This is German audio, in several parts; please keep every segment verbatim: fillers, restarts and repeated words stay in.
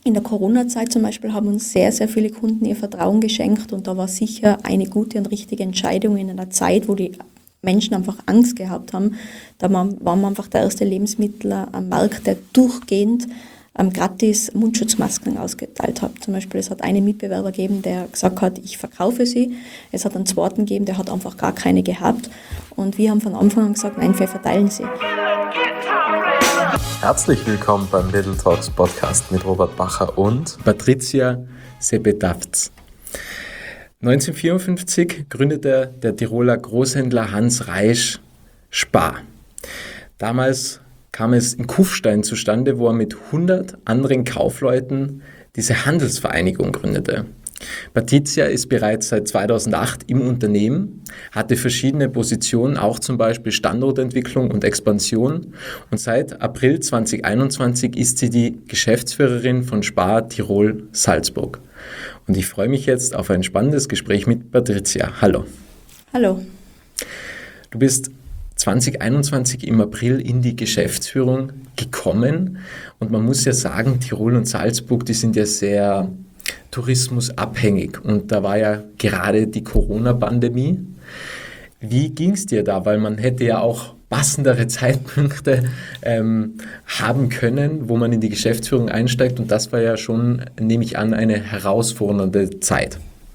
In der Corona-Zeit zum Beispiel haben uns sehr, sehr viele Kunden ihr Vertrauen geschenkt und da war sicher eine gute und richtige Entscheidung in einer Zeit, wo die Menschen einfach Angst gehabt haben. Da waren wir einfach der erste Lebensmittler am Markt, der durchgehend ähm, gratis Mundschutzmasken ausgeteilt hat. Zum Beispiel, es hat einen Mitbewerber gegeben, der gesagt hat, ich verkaufe sie. Es hat einen zweiten gegeben, der hat einfach gar keine gehabt. Und wir haben von Anfang an gesagt, nein, wir verteilen sie. Herzlich willkommen beim Little Talks Podcast mit Robert Bacher und Patricia Sebedavts. neunzehnhundertvierundfünfzig gründete der Tiroler Großhändler Hans Reisch Spar. Damals kam es in Kufstein zustande, wo er mit hundert anderen Kaufleuten diese Handelsvereinigung gründete. Patricia ist bereits seit zweitausendacht im Unternehmen, hatte verschiedene Positionen, auch zum Beispiel Standortentwicklung und Expansion, und seit April zweitausendeinundzwanzig ist sie die Geschäftsführerin von Spar Tirol Salzburg. Und ich freue mich jetzt auf ein spannendes Gespräch mit Patricia. Hallo. Hallo. Du bist zweitausendeinundzwanzig im April in die Geschäftsführung gekommen und man muss ja sagen, Tirol und Salzburg, die sind ja sehr tourismusabhängig und da war ja gerade die Corona-Pandemie. Wie ging es dir da? Weil man hätte ja auch passendere Zeitpunkte ähm, haben können, wo man in die Geschäftsführung einsteigt und das war ja schon, nehme ich an, eine herausfordernde Zeit.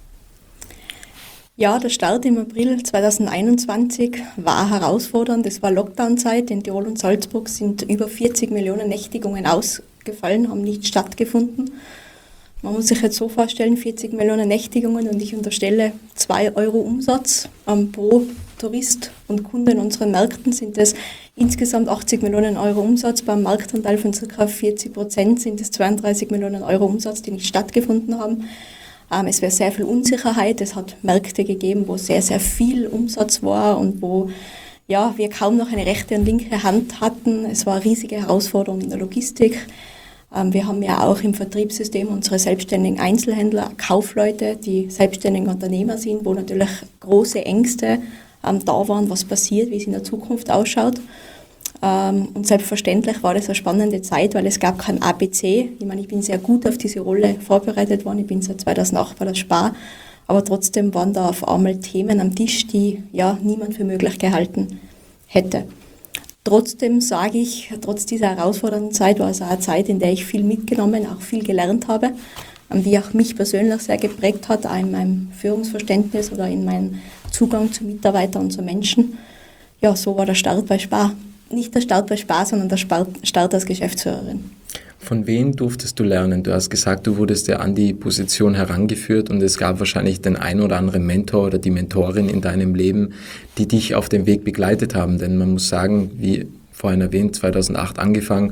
Ja, der Start im April zweitausendeinundzwanzig war herausfordernd. Es war Lockdown-Zeit. In Tirol und Salzburg sind über vierzig Millionen Nächtigungen ausgefallen, haben nicht stattgefunden. Man muss sich jetzt so vorstellen, vierzig Millionen Nächtigungen und ich unterstelle zwei Euro Umsatz ähm, pro Tourist und Kunde in unseren Märkten sind es insgesamt achtzig Millionen Euro Umsatz. Beim Marktanteil von ca. vierzig Prozent sind es zweiunddreißig Millionen Euro Umsatz, die nicht stattgefunden haben. Ähm, es wäre sehr viel Unsicherheit. Es hat Märkte gegeben, wo sehr, sehr viel Umsatz war und wo ja, wir kaum noch eine rechte und linke Hand hatten. Es war eine riesige Herausforderung in der Logistik. Wir haben ja auch im Vertriebssystem unsere selbstständigen Einzelhändler, Kaufleute, die selbstständige Unternehmer sind, wo natürlich große Ängste ähm, da waren, was passiert, wie es in der Zukunft ausschaut. Ähm, und selbstverständlich war das eine spannende Zeit, weil es gab kein A B C. Ich meine, ich bin sehr gut auf diese Rolle vorbereitet worden. Ich bin seit zweitausendacht bei der Spar. Aber trotzdem waren da auf einmal Themen am Tisch, die ja niemand für möglich gehalten hätte. Trotzdem sage ich, trotz dieser herausfordernden Zeit war es auch eine Zeit, in der ich viel mitgenommen, auch viel gelernt habe, die auch mich persönlich sehr geprägt hat, auch in meinem Führungsverständnis oder in meinem Zugang zu Mitarbeitern und zu Menschen. Ja, so war der Start bei Spar. Nicht der Start bei Spar, sondern der Start als Geschäftsführerin. Von wem durftest du lernen? Du hast gesagt, du wurdest ja an die Position herangeführt und es gab wahrscheinlich den ein oder anderen Mentor oder die Mentorin in deinem Leben, die dich auf dem Weg begleitet haben. Denn man muss sagen, wie vorhin erwähnt, zweitausendacht angefangen,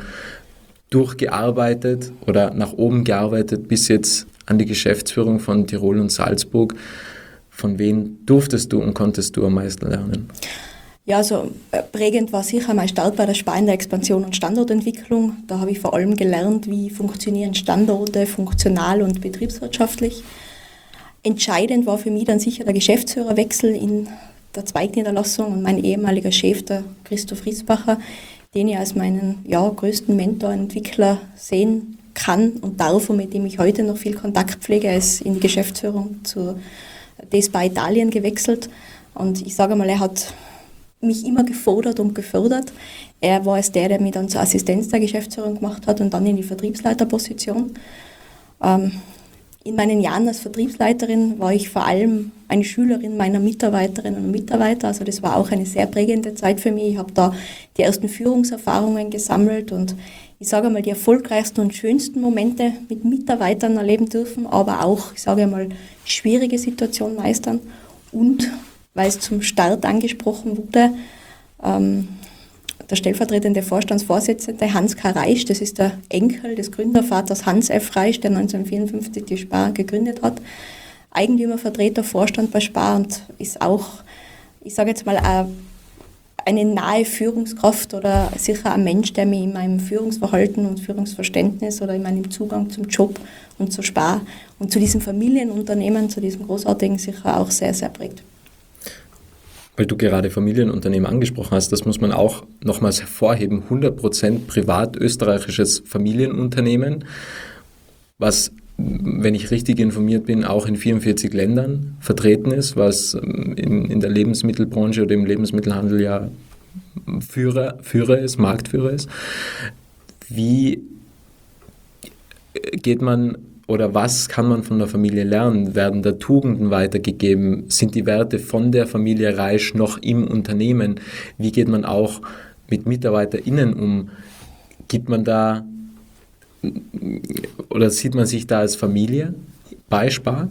durchgearbeitet oder nach oben gearbeitet bis jetzt an die Geschäftsführung von Tirol und Salzburg. Von wem durftest du und konntest du am meisten lernen? Ja, also prägend war sicher mein Start bei der Spar in der Expansion und Standortentwicklung. Da habe ich vor allem gelernt, wie funktionieren Standorte funktional und betriebswirtschaftlich. Entscheidend war für mich dann sicher der Geschäftsführerwechsel in der Zweigniederlassung und mein ehemaliger Chef, der Christoph Riesbacher, den ich als meinen ja, größten Mentor, Entwickler sehen kann und darf und mit dem ich heute noch viel Kontakt pflege. Er ist in die Geschäftsführung zu D S P A Italien gewechselt und ich sage mal, er hat mich immer gefordert und gefördert. Er war es der, der mich dann zur Assistenz der Geschäftsführung gemacht hat und dann in die Vertriebsleiterposition. Ähm, in meinen Jahren als Vertriebsleiterin war ich vor allem eine Schülerin meiner Mitarbeiterinnen und Mitarbeiter. Also das war auch eine sehr prägende Zeit für mich. Ich habe da die ersten Führungserfahrungen gesammelt und ich sage mal, die erfolgreichsten und schönsten Momente mit Mitarbeitern erleben dürfen, aber auch, ich sage mal, schwierige Situationen meistern und weil es zum Start angesprochen wurde, ähm, der stellvertretende Vorstandsvorsitzende Hans K. Reisch, das ist der Enkel des Gründervaters Hans F. Reisch, der neunzehnhundertvierundfünfzig die Spar gegründet hat, Eigentümervertreter, Vorstand bei Spar und ist auch, ich sage jetzt mal, eine nahe Führungskraft oder sicher ein Mensch, der mich in meinem Führungsverhalten und Führungsverständnis oder in meinem Zugang zum Job und zur Spar und zu diesem Familienunternehmen, zu diesem großartigen sicher auch sehr, sehr prägt. Weil du gerade Familienunternehmen angesprochen hast, das muss man auch nochmals hervorheben, hundert Prozent privat österreichisches Familienunternehmen. was, wenn ich richtig informiert bin, auch in vierundvierzig Ländern vertreten ist, was in, in der Lebensmittelbranche oder im Lebensmittelhandel ja Führer, Führer ist, Marktführer ist. Wie geht man oder was kann man von der Familie lernen? Werden da Tugenden weitergegeben? Sind die Werte von der Familie Reisch noch im Unternehmen? Wie geht man auch mit MitarbeiterInnen um? Gibt man da oder sieht man sich da als Familie bei Spar?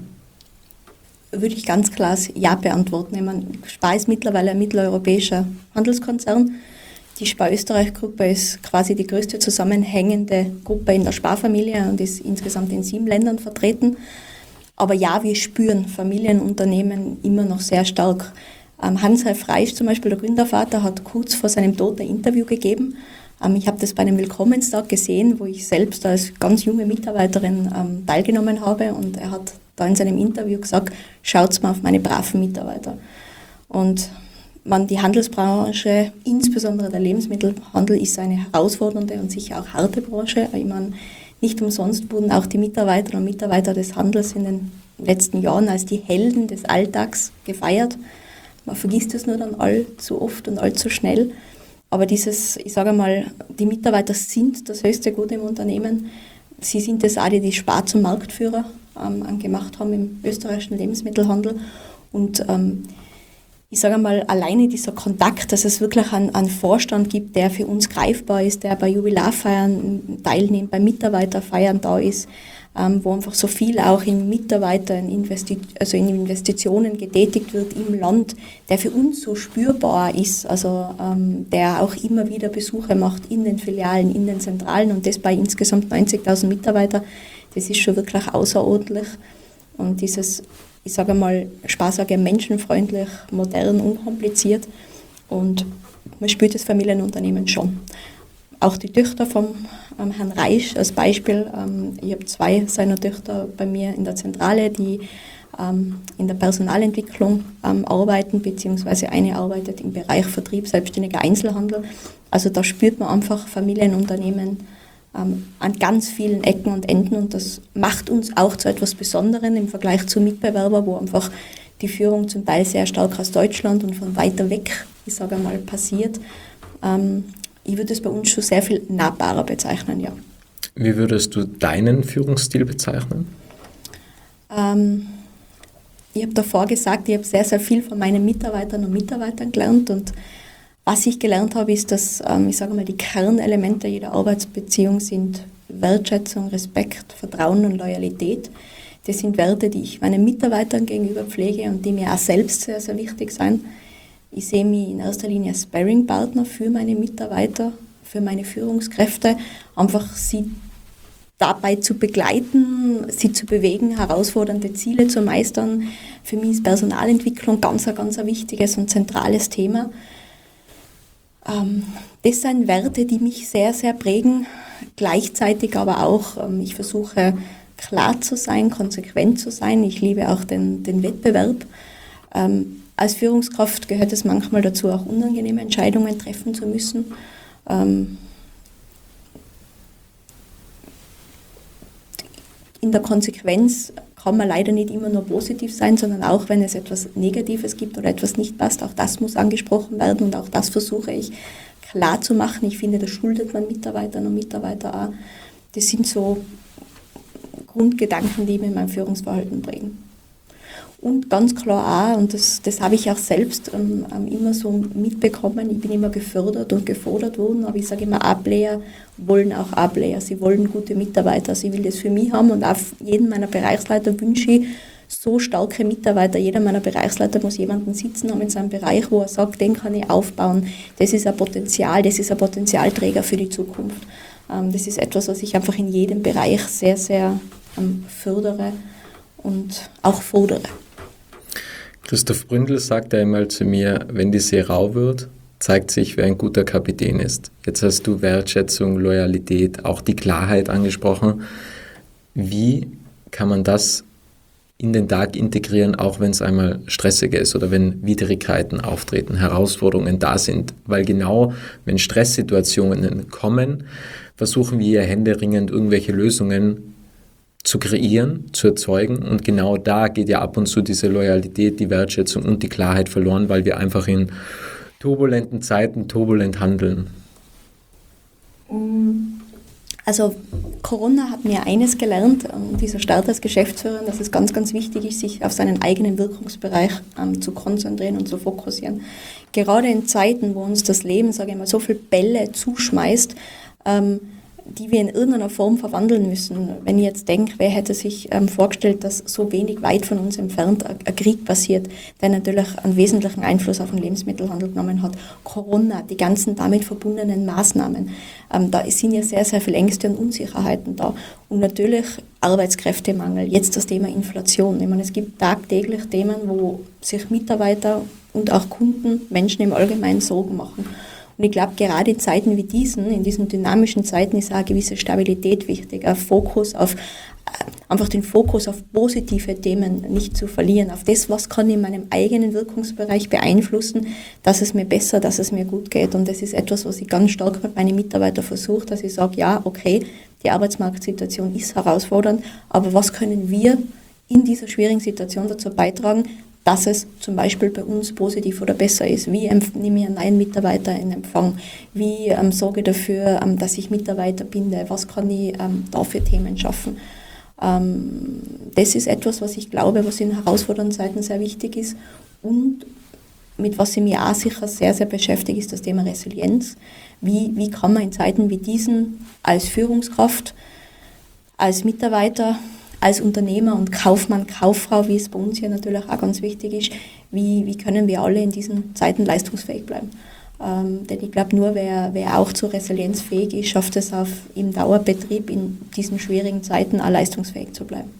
Würde ich ganz klar Ja beantworten. Ich meine, Spar ist mittlerweile ein mitteleuropäischer Handelskonzern. Die Spar-Österreich-Gruppe ist quasi die größte zusammenhängende Gruppe in der Sparfamilie und ist insgesamt in sieben Ländern vertreten. Aber ja, wir spüren Familienunternehmen immer noch sehr stark. Hans-Ralf Reisch zum Beispiel, der Gründervater, hat kurz vor seinem Tod ein Interview gegeben. Ich habe das bei einem Willkommenstag gesehen, wo ich selbst als ganz junge Mitarbeiterin teilgenommen habe. Und er hat da in seinem Interview gesagt, schaut mal auf meine braven Mitarbeiter. Und man, die Handelsbranche, insbesondere der Lebensmittelhandel, ist eine herausfordernde und sicher auch harte Branche. Ich meine, nicht umsonst wurden auch die Mitarbeiterinnen und Mitarbeiter des Handels in den letzten Jahren als die Helden des Alltags gefeiert. Man vergisst es nur dann allzu oft und allzu schnell. Aber dieses, ich sage mal, die Mitarbeiter sind das höchste Gut im Unternehmen. Sie sind es auch, die die Spar zum Marktführer ähm, gemacht haben im österreichischen Lebensmittelhandel. Und ähm, ich sage mal, alleine dieser Kontakt, dass es wirklich einen, einen Vorstand gibt, der für uns greifbar ist, der bei Jubilarfeiern teilnimmt, bei Mitarbeiterfeiern da ist, ähm, wo einfach so viel auch in Mitarbeiter, in, Investi- also in Investitionen getätigt wird im Land, der für uns so spürbar ist, also ähm, der auch immer wieder Besuche macht in den Filialen, in den Zentralen und das bei insgesamt neunzigtausend Mitarbeitern, das ist schon wirklich außerordentlich. Und dieses, ich sage mal, Spaß sage menschenfreundlich, modern, unkompliziert und man spürt das Familienunternehmen schon. Auch die Töchter vom ähm, Herrn Reisch als Beispiel, ähm, ich habe zwei seiner Töchter bei mir in der Zentrale, die ähm, in der Personalentwicklung ähm, arbeiten, beziehungsweise eine arbeitet im Bereich Vertrieb, selbstständiger Einzelhandel. Also da spürt man einfach Familienunternehmen ähm, an ganz vielen Ecken und Enden und das macht uns auch zu etwas Besonderem im Vergleich zu Mitbewerbern, wo einfach die Führung zum Teil sehr stark aus Deutschland und von weiter weg, ich sage mal, passiert. Ähm, ich würde es bei uns schon sehr viel nahbarer bezeichnen, ja. Wie würdest du deinen Führungsstil bezeichnen? Ähm, ich habe davor gesagt, ich habe sehr, sehr viel von meinen Mitarbeitern und Mitarbeitern gelernt und was ich gelernt habe, ist, dass, ähm, ich sage mal, die Kernelemente jeder Arbeitsbeziehung sind Wertschätzung, Respekt, Vertrauen und Loyalität. Das sind Werte, die ich meinen Mitarbeitern gegenüber pflege und die mir auch selbst sehr, sehr wichtig sind. Ich sehe mich in erster Linie als Sparring-Partner für meine Mitarbeiter, für meine Führungskräfte, einfach sie dabei zu begleiten, sie zu bewegen, herausfordernde Ziele zu meistern. Für mich ist Personalentwicklung ganz, ganz ein wichtiges und zentrales Thema. Ähm, das sind Werte, die mich sehr, sehr prägen, gleichzeitig aber auch, ähm, ich versuche klar zu sein, konsequent zu sein. Ich liebe auch den, den Wettbewerb. Ähm, als Führungskraft gehört es manchmal dazu, auch unangenehme Entscheidungen treffen zu müssen. Ähm, in der Konsequenz kann man leider nicht immer nur positiv sein, sondern auch, wenn es etwas Negatives gibt oder etwas nicht passt, auch das muss angesprochen werden und auch das versuche ich klar zu machen. Ich finde, das schuldet man Mitarbeitern und Mitarbeiter auch. Das sind so Grundgedanken, die mich in meinem Führungsverhalten prägen. Und ganz klar auch, und das, das habe ich auch selbst ähm, immer so mitbekommen, ich bin immer gefördert und gefordert worden, aber ich sage immer, A-Player wollen auch A-Player, sie wollen gute Mitarbeiter, sie will das für mich haben und auf jeden meiner Bereichsleiter wünsche ich so starke Mitarbeiter. Jeder meiner Bereichsleiter muss jemanden sitzen haben in seinem Bereich, wo er sagt, den kann ich aufbauen, das ist ein Potenzial, das ist ein Potenzialträger für die Zukunft. Ähm, das ist etwas, was ich einfach in jedem Bereich sehr, sehr ähm, fördere und auch fordere. Christoph Bründel sagte einmal zu mir, wenn die See rau wird, zeigt sich, wer ein guter Kapitän ist. Jetzt hast du Wertschätzung, Loyalität, auch die Klarheit angesprochen. Wie kann man das in den Tag integrieren, auch wenn es einmal stressiger ist oder wenn Widrigkeiten auftreten, Herausforderungen da sind? Weil genau, wenn Stresssituationen kommen, versuchen wir händeringend irgendwelche Lösungen zu kreieren, zu erzeugen. Und genau da geht ja ab und zu diese Loyalität, die Wertschätzung und die Klarheit verloren, weil wir einfach in turbulenten Zeiten turbulent handeln. Also Corona hat mir eines gelernt, ähm, dieser Start als Geschäftsführerin, dass es ganz, ganz wichtig ist, sich auf seinen eigenen Wirkungsbereich ähm, zu konzentrieren und zu fokussieren. Gerade in Zeiten, wo uns das Leben, sage ich mal, so viele Bälle zuschmeißt, ähm, die wir in irgendeiner Form verwandeln müssen. Wenn ich jetzt denke, wer hätte sich ähm, vorgestellt, dass so wenig weit von uns entfernt ein, ein Krieg passiert, der natürlich einen wesentlichen Einfluss auf den Lebensmittelhandel genommen hat. Corona, die ganzen damit verbundenen Maßnahmen. Ähm, da sind ja sehr, sehr viele Ängste und Unsicherheiten da. Und natürlich Arbeitskräftemangel, jetzt das Thema Inflation. Ich meine, es gibt tagtäglich Themen, wo sich Mitarbeiter und auch Kunden, Menschen im Allgemeinen Sorgen machen. Und ich glaube, gerade in Zeiten wie diesen, in diesen dynamischen Zeiten, ist auch eine gewisse Stabilität wichtig, ein Fokus auf, einfach den Fokus auf positive Themen nicht zu verlieren, auf das, was kann ich in meinem eigenen Wirkungsbereich beeinflussen, dass es mir besser, dass es mir gut geht. Und das ist etwas, was ich ganz stark mit meinen Mitarbeitern versuche, dass ich sage, ja, okay, die Arbeitsmarktsituation ist herausfordernd, aber was können wir in dieser schwierigen Situation dazu beitragen, dass es zum Beispiel bei uns positiv oder besser ist. Wie nehme ich einen neuen Mitarbeiter in Empfang? Wie ähm, sorge ich dafür, ähm, dass ich Mitarbeiter binde? Was kann ich ähm, da für Themen schaffen? Ähm, das ist etwas, was ich glaube, was in herausfordernden Zeiten sehr wichtig ist. Und mit was ich mich auch sicher sehr, sehr beschäftige, ist das Thema Resilienz. Wie, wie kann man in Zeiten wie diesen als Führungskraft, als Mitarbeiter, als Unternehmer und Kaufmann, Kauffrau, wie es bei uns hier natürlich auch ganz wichtig ist, wie, wie können wir alle in diesen Zeiten leistungsfähig bleiben. Ähm, denn ich glaube, nur wer, wer auch zu Resilienz fähig ist, schafft es auf, im Dauerbetrieb in diesen schwierigen Zeiten auch leistungsfähig zu bleiben.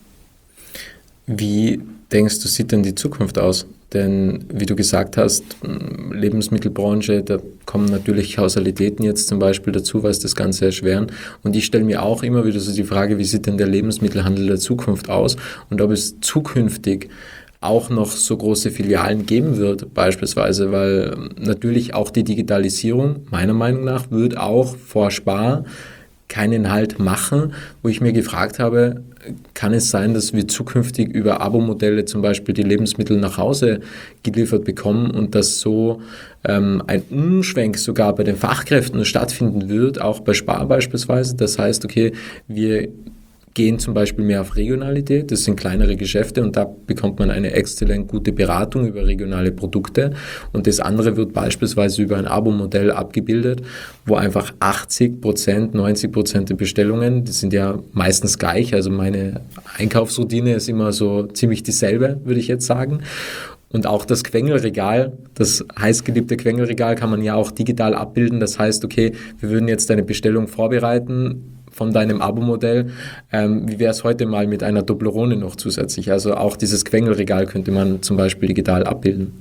Wie denkst du, sieht denn die Zukunft aus? Denn wie du gesagt hast, Lebensmittelbranche, da kommen natürlich Kausalitäten jetzt zum Beispiel dazu, was das Ganze erschweren. Und ich stelle mir auch immer wieder so die Frage, wie sieht denn der Lebensmittelhandel der Zukunft aus und ob es zukünftig auch noch so große Filialen geben wird beispielsweise, weil natürlich auch die Digitalisierung meiner Meinung nach wird auch vor Spar keinen Halt machen, wo ich mir gefragt habe, kann es sein, dass wir zukünftig über Abo-Modelle zum Beispiel die Lebensmittel nach Hause geliefert bekommen und dass so ähm, ein Umschwenk sogar bei den Fachkräften stattfinden wird, auch bei Spar beispielsweise. Das heißt, okay, wir gehen zum Beispiel mehr auf Regionalität, das sind kleinere Geschäfte und da bekommt man eine exzellent gute Beratung über regionale Produkte und das andere wird beispielsweise über ein Abo-Modell abgebildet, wo einfach achtzig Prozent, neunzig Prozent der Bestellungen, die sind ja meistens gleich, also meine Einkaufsroutine ist immer so ziemlich dieselbe, würde ich jetzt sagen. Und auch das Quengelregal, das heißgeliebte Quengelregal kann man ja auch digital abbilden, das heißt, okay, wir würden jetzt eine Bestellung vorbereiten, von deinem Abo-Modell. Ähm, wie wäre es heute mal mit einer Toblerone noch zusätzlich? Also auch dieses Quengelregal könnte man zum Beispiel digital abbilden.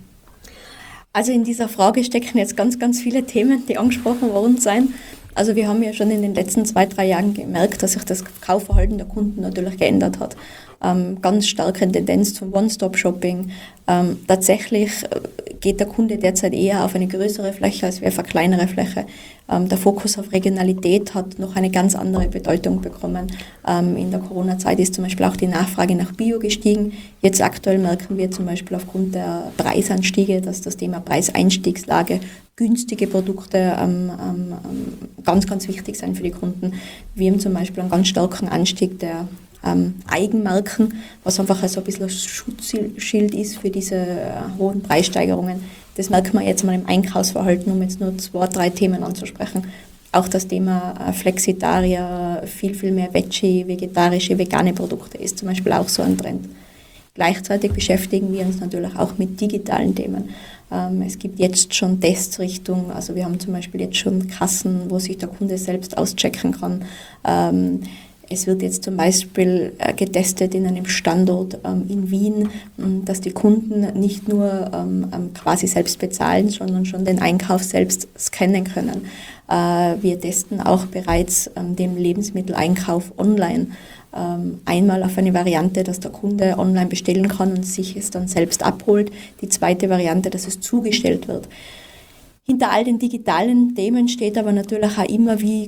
Also in dieser Frage stecken jetzt ganz, ganz viele Themen, die angesprochen worden sind. Also wir haben ja schon in den letzten zwei, drei Jahren gemerkt, dass sich das Kaufverhalten der Kunden natürlich geändert hat. Ähm, ganz starke Tendenz zum One-Stop-Shopping. Ähm, tatsächlich geht der Kunde derzeit eher auf eine größere Fläche als auf eine kleinere Fläche. Ähm, der Fokus auf Regionalität hat noch eine ganz andere Bedeutung bekommen. Ähm, in der Corona-Zeit ist zum Beispiel auch die Nachfrage nach Bio gestiegen. Jetzt aktuell merken wir zum Beispiel aufgrund der Preisanstiege, dass das Thema Preiseinstiegslage, günstige Produkte ähm, ähm, ganz, ganz wichtig sein für die Kunden. Wir haben zum Beispiel einen ganz starken Anstieg der Ähm, Eigenmarken, was einfach so ein bisschen ein Schutzschild ist für diese äh, hohen Preissteigerungen. Das merkt man jetzt mal im Einkaufsverhalten, um jetzt nur zwei, drei Themen anzusprechen. Auch das Thema äh, Flexitarier, viel, viel mehr Veggie, vegetarische, vegane Produkte ist zum Beispiel auch so ein Trend. Gleichzeitig beschäftigen wir uns natürlich auch mit digitalen Themen. Ähm, es gibt jetzt schon Tests Richtung, also wir haben zum Beispiel jetzt schon Kassen, wo sich der Kunde selbst auschecken kann. Ähm, Es wird jetzt zum Beispiel äh, getestet in einem Standort ähm, in Wien, ähm, dass die Kunden nicht nur ähm, quasi selbst bezahlen, sondern schon den Einkauf selbst scannen können. Äh, wir testen auch bereits ähm, den Lebensmitteleinkauf online. Ähm, einmal auf eine Variante, dass der Kunde online bestellen kann und sich es dann selbst abholt. Die zweite Variante, dass es zugestellt wird. Hinter all den digitalen Themen steht aber natürlich auch immer, wie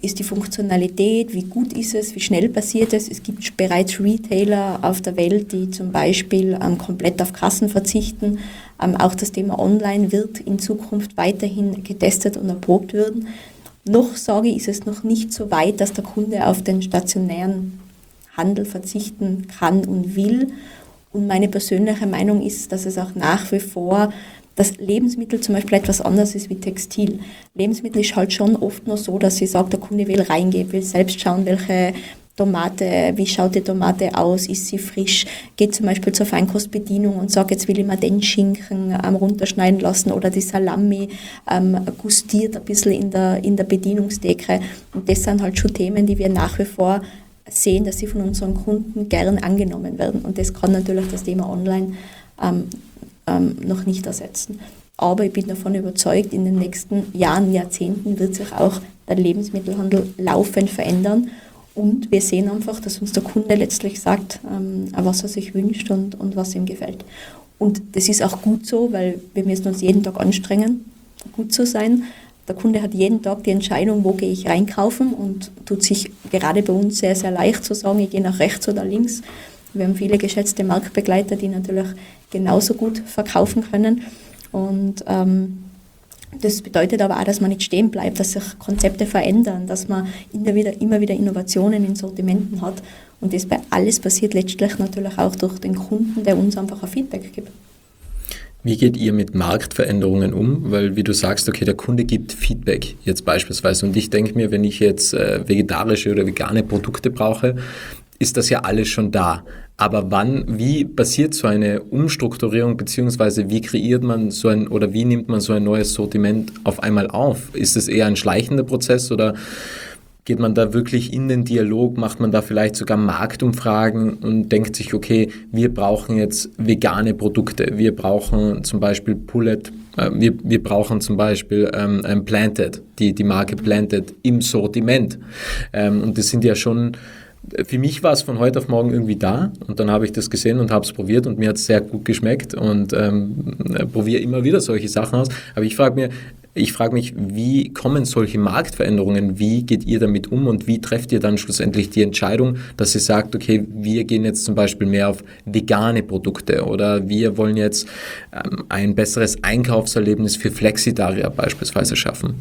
ist die Funktionalität, wie gut ist es, wie schnell passiert es. Es gibt bereits Retailer auf der Welt, die zum Beispiel ähm, komplett auf Kassen verzichten. Ähm, auch das Thema Online wird in Zukunft weiterhin getestet und erprobt werden. Noch sage ich, ist es noch nicht so weit, dass der Kunde auf den stationären Handel verzichten kann und will. Und meine persönliche Meinung ist, dass es auch nach wie vor dass Lebensmittel zum Beispiel etwas anderes ist wie Textil. Lebensmittel ist halt schon oft noch so, dass sie sagt, der Kunde will reingehen, will selbst schauen, welche Tomate, wie schaut die Tomate aus, ist sie frisch, geht zum Beispiel zur Feinkostbedienung und sagt, jetzt will ich mir den Schinken ähm, runterschneiden lassen oder die Salami ähm, gustiert ein bisschen in der, in der Bedienungstheke. Und das sind halt schon Themen, die wir nach wie vor sehen, dass sie von unseren Kunden gern angenommen werden. Und das kann natürlich das Thema Online ähm, ähm, noch nicht ersetzen. Aber ich bin davon überzeugt, in den nächsten Jahren, Jahrzehnten wird sich auch der Lebensmittelhandel laufend verändern. Und wir sehen einfach, dass uns der Kunde letztlich sagt, ähm, was er sich wünscht und, und was ihm gefällt. Und das ist auch gut so, weil wir müssen uns jeden Tag anstrengen, gut zu sein. Der Kunde hat jeden Tag die Entscheidung, wo gehe ich reinkaufen und tut sich gerade bei uns sehr, sehr leicht zu sagen, ich gehe nach rechts oder links. Wir haben viele geschätzte Marktbegleiter, die natürlich genauso gut verkaufen können. Und ähm, das bedeutet aber auch, dass man nicht stehen bleibt, dass sich Konzepte verändern, dass man immer wieder, immer wieder Innovationen in Sortimenten hat. Und das bei alles passiert letztlich natürlich auch durch den Kunden, der uns einfach ein Feedback gibt. Wie geht ihr mit Marktveränderungen um? Weil, wie du sagst, okay, der Kunde gibt Feedback jetzt beispielsweise. Und ich denke mir, wenn ich jetzt äh, vegetarische oder vegane Produkte brauche, ist das ja alles schon da. Aber wann, wie passiert so eine Umstrukturierung, beziehungsweise wie kreiert man so ein, oder wie nimmt man so ein neues Sortiment auf einmal auf? Ist es eher ein schleichender Prozess oder geht man da wirklich in den Dialog, macht man da vielleicht sogar Marktumfragen und denkt sich, okay, wir brauchen jetzt vegane Produkte, wir brauchen zum Beispiel Pullet, äh, wir, wir brauchen zum Beispiel ähm, Planted, die, die Marke Planted im Sortiment. Ähm, und das sind ja schon, für mich war es von heute auf morgen irgendwie da und dann habe ich das gesehen und habe es probiert und mir hat es sehr gut geschmeckt und ähm, probiere immer wieder solche Sachen aus. Aber ich frage mir, Ich frage mich, wie kommen solche Marktveränderungen, wie geht ihr damit um und wie trefft ihr dann schlussendlich die Entscheidung, dass ihr sagt, okay, wir gehen jetzt zum Beispiel mehr auf vegane Produkte oder wir wollen jetzt ähm, ein besseres Einkaufserlebnis für Flexitarier beispielsweise schaffen?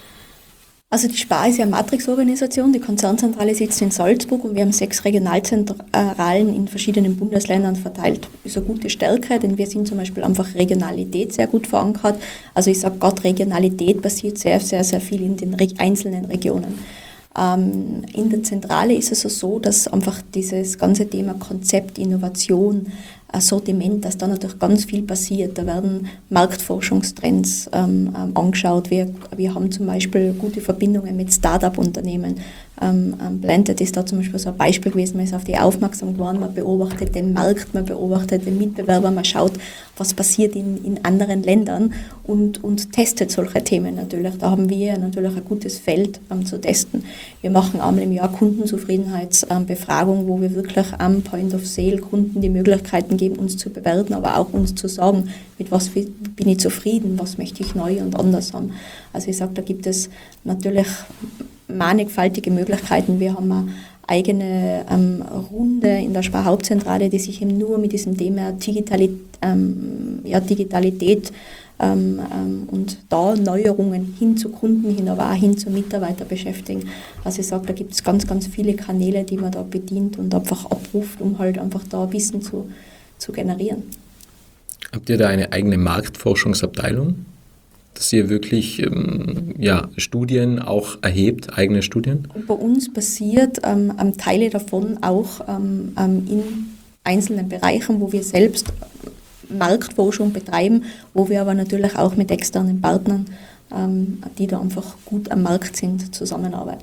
Also die Spar ist ja eine Matrix-Organisation, die Konzernzentrale sitzt in Salzburg und wir haben sechs Regionalzentralen in verschiedenen Bundesländern verteilt. Das ist eine gute Stärke, denn wir sind zum Beispiel einfach Regionalität sehr gut verankert. Also ich sage gerade, Regionalität passiert sehr, sehr, sehr viel in den einzelnen Regionen. Ähm, in der Zentrale ist es so, dass einfach dieses ganze Thema Konzept, Innovation, Sortiment, dass da natürlich ganz viel passiert. Da werden Marktforschungstrends ähm, angeschaut. Wir, wir haben zum Beispiel gute Verbindungen mit Start-up-Unternehmen. Ähm, Planted ist da zum Beispiel so ein Beispiel gewesen, man ist auf die aufmerksam geworden, man beobachtet den Markt, man beobachtet den Mitbewerber, man schaut, was passiert in, in anderen Ländern und, und testet solche Themen natürlich. Da haben wir natürlich ein gutes Feld ähm, zu testen. Wir machen einmal im Jahr Kundenzufriedenheitsbefragung, wo wir wirklich am Point of Sale Kunden die Möglichkeiten geben, uns zu bewerten, aber auch uns zu sagen, mit was bin ich zufrieden, was möchte ich neu und anders haben. Also ich sage, da gibt es natürlich mannigfaltige Möglichkeiten. Wir haben eine eigene ähm, Runde in der Spar-Hauptzentrale, die sich eben nur mit diesem Thema Digitalität, ähm, ja, Digitalität ähm, ähm, und da Neuerungen hin zu Kunden hin, aber auch hin zu Mitarbeitern beschäftigen. Also ich sage, da gibt es ganz, ganz viele Kanäle, die man da bedient und einfach abruft, um halt einfach da Wissen zu, zu generieren. Habt ihr da eine eigene Marktforschungsabteilung? Dass ihr wirklich ähm, ja, Studien auch erhebt, eigene Studien? Und bei uns passiert ähm, Teile davon auch ähm, in einzelnen Bereichen, wo wir selbst Marktforschung betreiben, wo wir aber natürlich auch mit externen Partnern, ähm, die da einfach gut am Markt sind, zusammenarbeiten.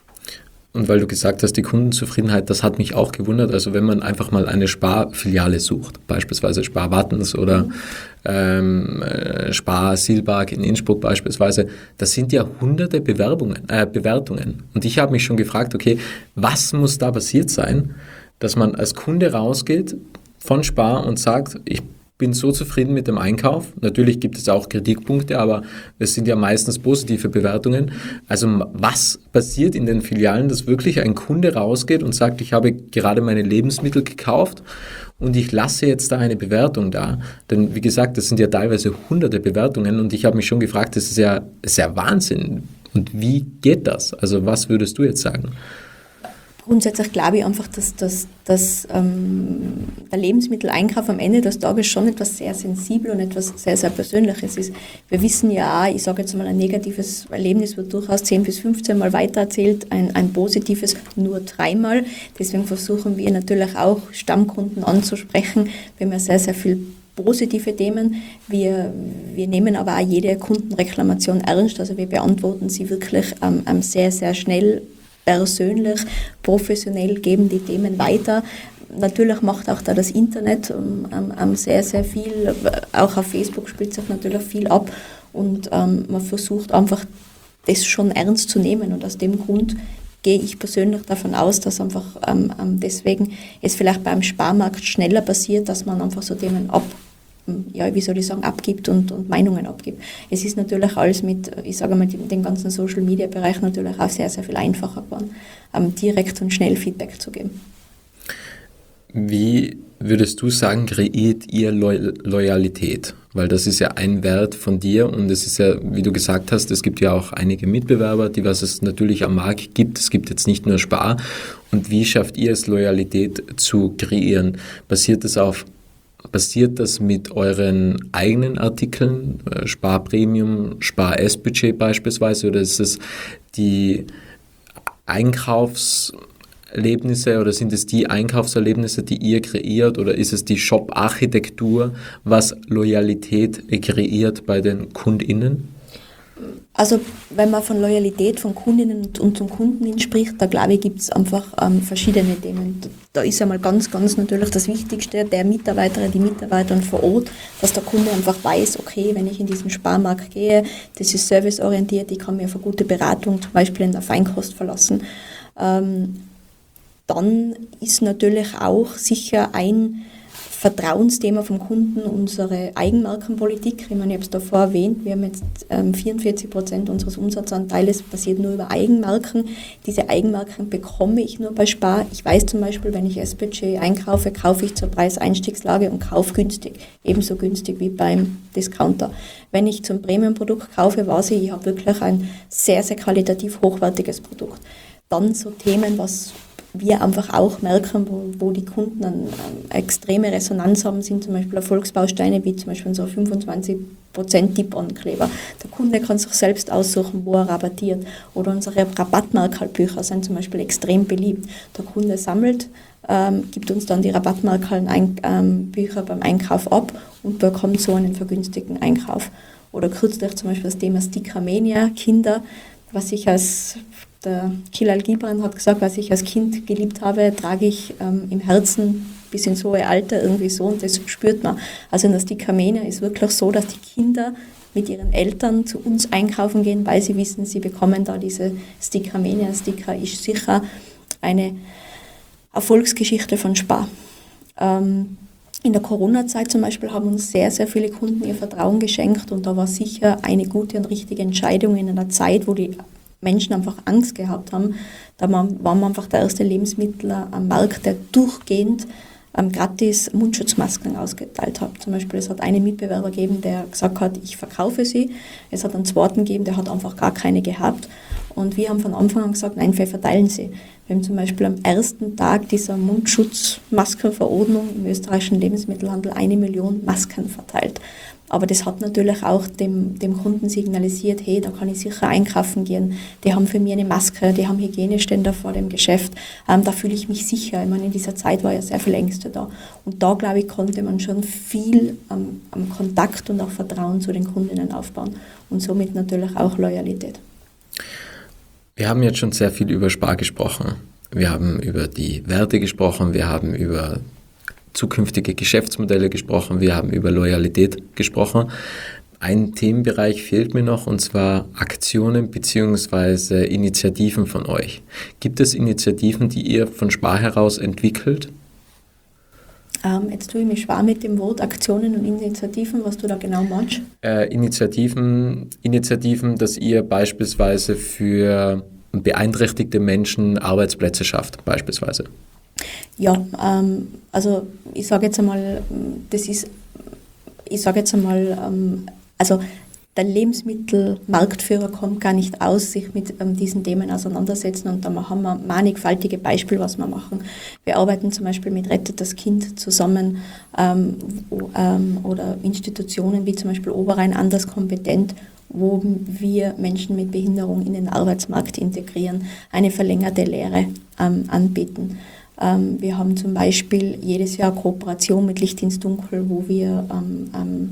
Und weil du gesagt hast, die Kundenzufriedenheit, das hat mich auch gewundert. Also wenn man einfach mal eine Spar-Filiale sucht, beispielsweise Spar Wattens oder mhm. ähm, Spar Silbag in Innsbruck beispielsweise, das sind ja hunderte Bewerbungen, äh, Bewertungen. Und ich habe mich schon gefragt, okay, was muss da passiert sein, dass man als Kunde rausgeht von Spar und sagt, ich bin so zufrieden mit dem Einkauf. Natürlich gibt es auch Kritikpunkte, aber es sind ja meistens positive Bewertungen. Also was passiert in den Filialen, dass wirklich ein Kunde rausgeht und sagt, ich habe gerade meine Lebensmittel gekauft und ich lasse jetzt da eine Bewertung da? Denn wie gesagt, das sind ja teilweise hunderte Bewertungen und ich habe mich schon gefragt, das ist ja, das ist ja Wahnsinn. Und wie geht das? Also was würdest du jetzt sagen? Grundsätzlich glaube ich einfach, dass, dass, dass ähm, der Lebensmitteleinkauf am Ende des Tages schon etwas sehr Sensibel und etwas sehr, sehr Persönliches ist. Wir wissen ja auch, ich sage jetzt mal, ein negatives Erlebnis wird durchaus zehn bis fünfzehn Mal weitererzählt, ein, ein positives nur dreimal. Deswegen versuchen wir natürlich auch Stammkunden anzusprechen. Wir haben ja sehr, sehr viel positive Themen. Wir, wir nehmen aber auch jede Kundenreklamation ernst. Also wir beantworten sie wirklich ähm, ähm, sehr, sehr schnell, persönlich, professionell, geben die Themen weiter. Natürlich macht auch da das Internet ähm, ähm, sehr, sehr viel. Auch auf Facebook spielt sich natürlich viel ab und ähm, man versucht einfach, das schon ernst zu nehmen. Und aus dem Grund gehe ich persönlich davon aus, dass einfach ähm, deswegen es vielleicht beim Sparmarkt schneller passiert, dass man einfach so Themen ab ja, wie soll ich sagen, abgibt und, und Meinungen abgibt. Es ist natürlich alles mit, ich sage mal, den ganzen Social-Media-Bereich natürlich auch sehr, sehr viel einfacher geworden, ähm, direkt und schnell Feedback zu geben. Wie würdest du sagen, kreiert ihr Lo- Loyalität? Weil das ist ja ein Wert von dir und es ist ja, wie du gesagt hast, es gibt ja auch einige Mitbewerber, die was es natürlich am Markt gibt. Es gibt jetzt nicht nur Spar. Und wie schafft ihr es, Loyalität zu kreieren? Basiert es auf Basiert das mit euren eigenen Artikeln, Sparpremium, Spar-S-Budget beispielsweise, oder ist es die Einkaufserlebnisse oder sind es die Einkaufserlebnisse, die ihr kreiert, oder ist es die Shop-Architektur, was Loyalität kreiert bei den KundInnen? Also wenn man von Loyalität von Kundinnen und zum Kunden spricht, da glaube ich, gibt es einfach ähm, verschiedene Themen. Da ist einmal ganz, ganz natürlich das Wichtigste, der Mitarbeiter, die Mitarbeiterin vor Ort, dass der Kunde einfach weiß, okay, wenn ich in diesen Sparmarkt gehe, das ist serviceorientiert, ich kann mir auf eine gute Beratung zum Beispiel in der Feinkost verlassen. Ähm, dann ist natürlich auch sicher ein Vertrauensthema vom Kunden unsere Eigenmarkenpolitik. Ich meine, ich habe es davor erwähnt, wir haben jetzt ähm, vierundvierzig Prozent unseres Umsatzanteiles basiert nur über Eigenmarken. Diese Eigenmarken bekomme ich nur bei Spar. Ich weiß zum Beispiel, wenn ich S-Budget einkaufe, kaufe ich zur Preiseinstiegslage und kaufe günstig. Ebenso günstig wie beim Discounter. Wenn ich zum Premium-Produkt kaufe, weiß ich, ich habe wirklich ein sehr, sehr qualitativ hochwertiges Produkt. Dann so Themen, was wir einfach auch merken, wo, wo die Kunden eine, eine extreme Resonanz haben, sind zum Beispiel Erfolgsbausteine, wie zum Beispiel unser fünfundzwanzig Prozent Tipp-On-Kleber. Der Kunde kann sich selbst aussuchen, wo er rabattiert. Oder unsere Rabattmarkerlbücher sind zum Beispiel extrem beliebt. Der Kunde sammelt, ähm, gibt uns dann die Rabattmarkerlbücher ähm, beim Einkauf ab und bekommt so einen vergünstigten Einkauf. Oder kürzlich zum Beispiel das Thema Stickermania, Kinder, was ich als der Khalil Gibran hat gesagt, was ich als Kind geliebt habe, trage ich ähm, im Herzen bis ins hohe Alter irgendwie so und das spürt man. Also in der Stickermania ist wirklich so, dass die Kinder mit ihren Eltern zu uns einkaufen gehen, weil sie wissen, sie bekommen da diese Stickermania. Sticker ist sicher eine Erfolgsgeschichte von Spar. Ähm, in der Corona-Zeit zum Beispiel haben uns sehr, sehr viele Kunden ihr Vertrauen geschenkt und da war sicher eine gute und richtige Entscheidung in einer Zeit, wo die Menschen einfach Angst gehabt haben. Da waren wir einfach der erste Lebensmittler am Markt, der durchgehend ähm, gratis Mundschutzmasken ausgeteilt hat. Zum Beispiel, es hat einen Mitbewerber gegeben, der gesagt hat, ich verkaufe sie. Es hat einen zweiten gegeben, der hat einfach gar keine gehabt. Und wir haben von Anfang an gesagt, nein, wir verteilen sie. Wir haben zum Beispiel am ersten Tag dieser Mundschutzmaskenverordnung im österreichischen Lebensmittelhandel eine Million Masken verteilt. Aber das hat natürlich auch dem, dem Kunden signalisiert, hey, da kann ich sicher einkaufen gehen. Die haben für mich eine Maske, die haben Hygieneständer vor dem Geschäft. Ähm, da fühle ich mich sicher. Ich meine, in dieser Zeit war ja sehr viel Ängste da. Und da, glaube ich, konnte man schon viel am, am Kontakt und auch Vertrauen zu den Kundinnen aufbauen. Und somit natürlich auch Loyalität. Wir haben jetzt schon sehr viel über Spar gesprochen. Wir haben über die Werte gesprochen, wir haben über zukünftige Geschäftsmodelle gesprochen, wir haben über Loyalität gesprochen. Ein Themenbereich fehlt mir noch, und zwar Aktionen bzw. Initiativen von euch. Gibt es Initiativen, die ihr von Spar heraus entwickelt? Ähm, jetzt tue ich mich schwer mit dem Wort Aktionen und Initiativen, was du da genau meinst. Äh, Initiativen, Initiativen, dass ihr beispielsweise für beeinträchtigte Menschen Arbeitsplätze schafft, beispielsweise. Ja, ähm, also ich sage jetzt einmal, das ist, ich sage jetzt einmal, ähm, also der Lebensmittelmarktführer kommt gar nicht aus, sich mit ähm, diesen Themen auseinandersetzen, und da haben wir mannigfaltige Beispiele, was wir machen. Wir arbeiten zum Beispiel mit Rettet das Kind zusammen ähm, wo, ähm, oder Institutionen wie zum Beispiel Oberrhein anders kompetent, wo wir Menschen mit Behinderung in den Arbeitsmarkt integrieren, eine verlängerte Lehre ähm, anbieten. Ähm, wir haben zum Beispiel jedes Jahr Kooperation mit Licht ins Dunkel, wo wir ähm, ähm,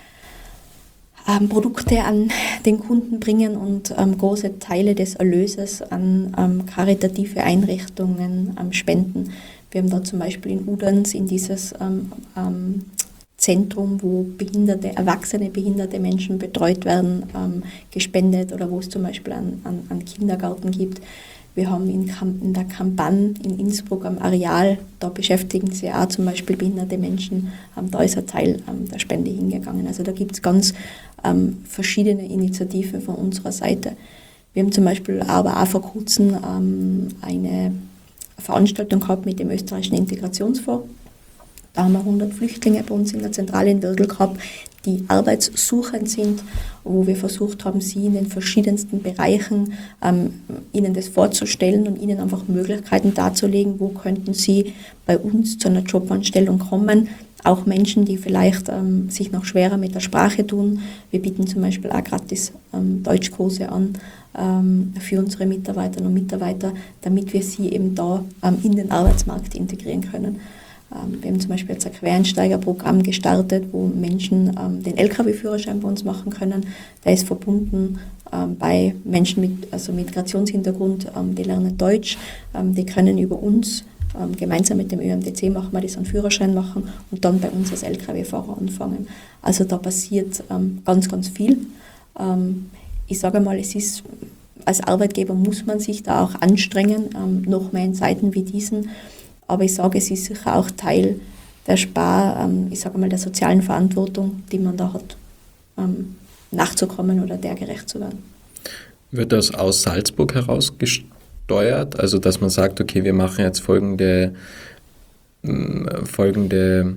ähm, Produkte an den Kunden bringen und ähm, große Teile des Erlöses an ähm, karitative Einrichtungen ähm, spenden. Wir haben da zum Beispiel in Uderns in dieses ähm, ähm, Zentrum, wo behinderte, erwachsene behinderte Menschen betreut werden, ähm, gespendet, oder wo es zum Beispiel einen, einen, einen Kindergarten gibt. Wir haben in, in der Kampagne in Innsbruck am Areal, da beschäftigen sich auch zum Beispiel behinderte Menschen, ähm, da ist ein Teil ähm, der Spende hingegangen. Also da gibt es ganz ähm, verschiedene Initiativen von unserer Seite. Wir haben zum Beispiel aber auch vor kurzem ähm, eine Veranstaltung gehabt mit dem österreichischen Integrationsfonds. Da haben wir hundert Flüchtlinge bei uns in der Zentrale in Würgl gehabt, die arbeitssuchend sind, wo wir versucht haben, sie in den verschiedensten Bereichen ähm, ihnen das vorzustellen und ihnen einfach Möglichkeiten darzulegen, wo könnten sie bei uns zu einer Jobanstellung kommen. Auch Menschen, die vielleicht ähm, sich noch schwerer mit der Sprache tun. Wir bieten zum Beispiel auch gratis ähm, Deutschkurse an ähm, für unsere Mitarbeiterinnen und Mitarbeiter, damit wir sie eben da ähm, in den Arbeitsmarkt integrieren können. Wir haben zum Beispiel jetzt ein Quereinsteigerprogramm gestartet, wo Menschen ähm, den L K W-Führerschein bei uns machen können. Der ist verbunden ähm, bei Menschen mit also Migrationshintergrund, ähm, die lernen Deutsch, ähm, die können über uns, ähm, gemeinsam mit dem Ö M D C machen wir das, einen Führerschein machen und dann bei uns als L K W-Fahrer anfangen. Also da passiert ähm, ganz, ganz viel. Ähm, ich sage mal, es ist, als Arbeitgeber muss man sich da auch anstrengen, ähm, noch mehr in Zeiten wie diesen. Aber ich sage, es ist sicher auch Teil der Spar, ähm, ich sage mal, der sozialen Verantwortung, die man da hat, ähm, nachzukommen oder der gerecht zu werden. Wird das aus Salzburg heraus gesteuert? Also, dass man sagt, okay, wir machen jetzt folgende, äh, folgende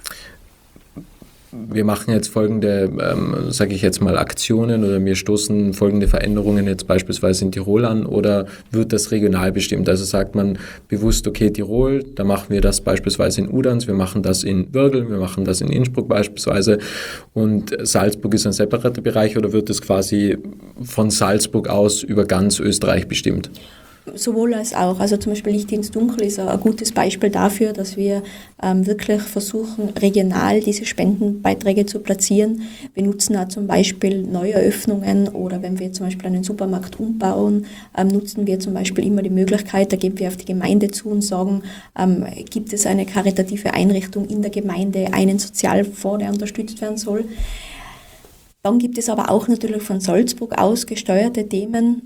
wir machen jetzt folgende, ähm, sage ich jetzt mal, Aktionen oder wir stoßen folgende Veränderungen jetzt beispielsweise in Tirol an, oder wird das regional bestimmt? Also sagt man bewusst, okay, Tirol, da machen wir das beispielsweise in Uderns, wir machen das in Würgl, wir machen das in Innsbruck beispielsweise, und Salzburg ist ein separater Bereich, oder wird das quasi von Salzburg aus über ganz Österreich bestimmt? Sowohl als auch. Also zum Beispiel Licht ins Dunkel ist ein gutes Beispiel dafür, dass wir ähm, wirklich versuchen, regional diese Spendenbeiträge zu platzieren. Wir nutzen auch zum Beispiel Neueröffnungen, oder wenn wir zum Beispiel einen Supermarkt umbauen, ähm, nutzen wir zum Beispiel immer die Möglichkeit, da geben wir auf die Gemeinde zu und sagen, ähm, gibt es eine karitative Einrichtung in der Gemeinde, einen Sozialfonds, der unterstützt werden soll. Dann gibt es aber auch natürlich von Salzburg aus gesteuerte Themen.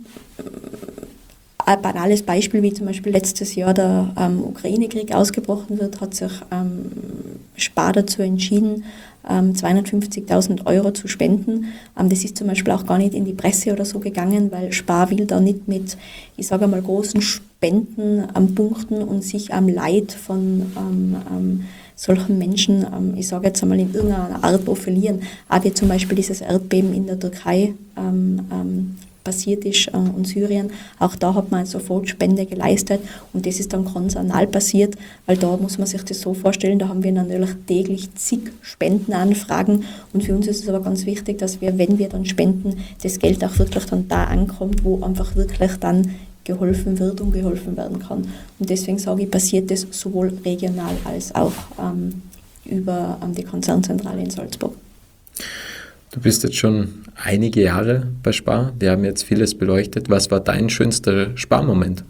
Ein banales Beispiel, wie zum Beispiel letztes Jahr der ähm, Ukraine-Krieg ausgebrochen wird, hat sich ähm, Spar dazu entschieden, ähm, zweihundertfünfzigtausend Euro zu spenden. Ähm, das ist zum Beispiel auch gar nicht in die Presse oder so gegangen, weil Spar will da nicht mit, ich sage mal, großen Spenden am Punkten und sich am Leid von ähm, ähm, solchen Menschen, ähm, ich sage jetzt einmal, in irgendeiner Art profilieren. Auch wie zum Beispiel dieses Erdbeben in der Türkei ähm, ähm, passiert ist äh, und Syrien, auch da hat man sofort Spende geleistet, und das ist dann ganz anal passiert, weil da muss man sich das so vorstellen, da haben wir natürlich täglich zig Spendenanfragen, und für uns ist es aber ganz wichtig, dass wir, wenn wir dann spenden, das Geld auch wirklich dann da ankommt, wo einfach wirklich dann geholfen wird und geholfen werden kann. Und deswegen sage ich, passiert das sowohl regional als auch ähm, über ähm, die Konzernzentrale in Salzburg. Du bist jetzt schon einige Jahre bei Spar. Wir haben jetzt vieles beleuchtet. Was war dein schönster Sparmoment?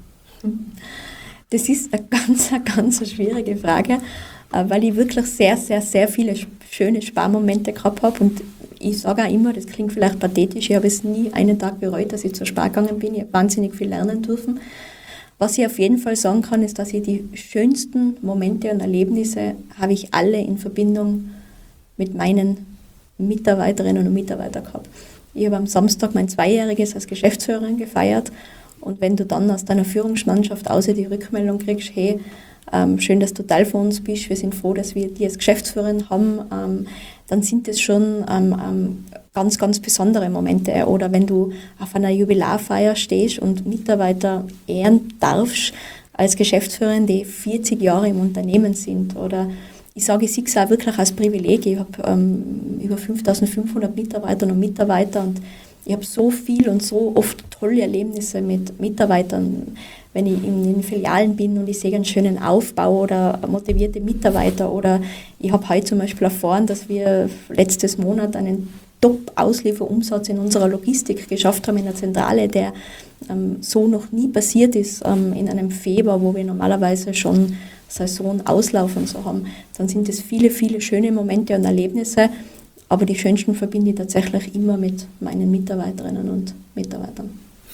Das ist eine ganz, eine ganz schwierige Frage, weil ich wirklich sehr, sehr, sehr viele schöne Sparmomente gehabt habe. Und ich sage auch immer, das klingt vielleicht pathetisch, ich habe es nie einen Tag bereut, dass ich zur Spar gegangen bin. Ich habe wahnsinnig viel lernen dürfen. Was ich auf jeden Fall sagen kann, ist, dass ich die schönsten Momente und Erlebnisse habe ich alle in Verbindung mit meinen Mitarbeiterinnen und Mitarbeitern gehabt. Ich habe am Samstag mein Zweijähriges als Geschäftsführerin gefeiert und wenn du dann aus deiner Führungsmannschaft außer die Rückmeldung kriegst, hey, ähm, schön, dass du Teil von uns bist, wir sind froh, dass wir dich als Geschäftsführerin haben, ähm, dann sind das schon ähm, ähm, ganz, ganz besondere Momente. Oder wenn du auf einer Jubilarfeier stehst und Mitarbeiter ehren darfst als Geschäftsführerin, die vierzig Jahre im Unternehmen sind. Oder ich sage, ich sehe es auch wirklich als Privileg. Ich habe ähm, über fünftausendfünfhundert Mitarbeiterinnen und Mitarbeiter und ich habe so viel und so oft tolle Erlebnisse mit Mitarbeitern, wenn ich in den Filialen bin und ich sehe einen schönen Aufbau oder motivierte Mitarbeiter. Oder ich habe heute zum Beispiel erfahren, dass wir letztes Monat einen Top-Auslieferumsatz in unserer Logistik geschafft haben in der Zentrale, der ähm, so noch nie passiert ist ähm, in einem Februar, wo wir normalerweise schon Saisonauslauf und so haben. Dann sind es viele, viele schöne Momente und Erlebnisse, aber die schönsten verbinde ich tatsächlich immer mit meinen Mitarbeiterinnen und Mitarbeitern.